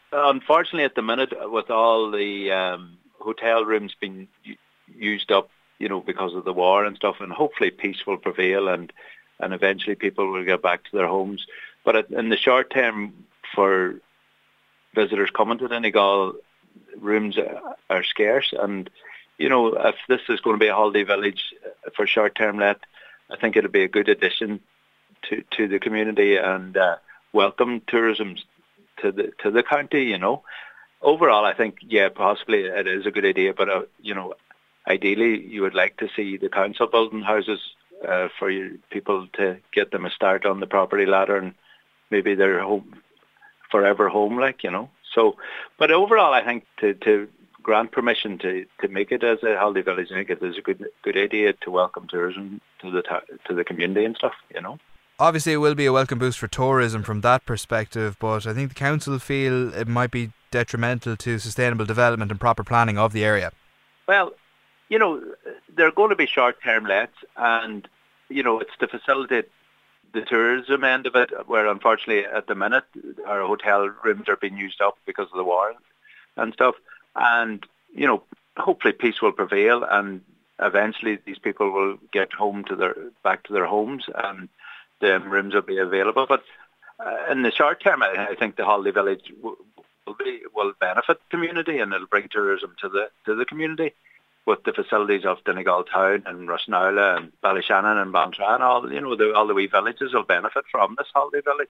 Unfortunately, at the minute, with all the hotel rooms being used up, because of the war and stuff, and hopefully peace will prevail and eventually people will get back to their homes. But in the short term, for visitors coming to Donegal, rooms are scarce, and if this is going to be a holiday village for short-term let, I think it'll be a good addition to the community and welcome tourism to the county. Overall, I think possibly it is a good idea, but ideally you would like to see the council building houses for people to get them a start on the property ladder and maybe their home forever home, So, but overall, I think to grant permission to make it as a holiday village, I think it is a good idea to welcome tourism to the community and stuff. Obviously, it will be a welcome boost for tourism from that perspective, but I think the council feel it might be detrimental to sustainable development and proper planning of the area. Well, they're going to be short-term lets, and it's to facilitate the tourism end of it, where unfortunately at the minute our hotel rooms are being used up because of the war and stuff. And, hopefully peace will prevail and eventually these people will get back to their homes and the rooms will be available. But in the short term, I think the holiday village will benefit the community and it'll bring tourism to the community with the facilities of Donegal Town and Rusnowla and Ballyshannon and Bantry and all the wee villages will benefit from this holiday village.